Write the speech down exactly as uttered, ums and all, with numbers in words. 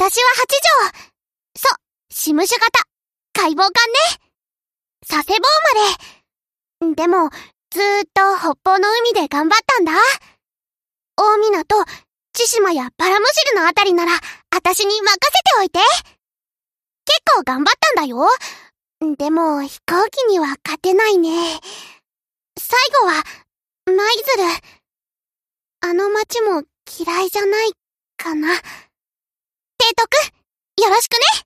私は八条。そう、シムシュ型。解剖艦ね。佐世保生まれ。でも、ずーっと北方の海で頑張ったんだ。大港、千島やバラムシルのあたりなら、私に任せておいて。結構頑張ったんだよ。でも、飛行機には勝てないね。最後は、舞鶴。あの町も嫌いじゃないかな。提督、よろしくね。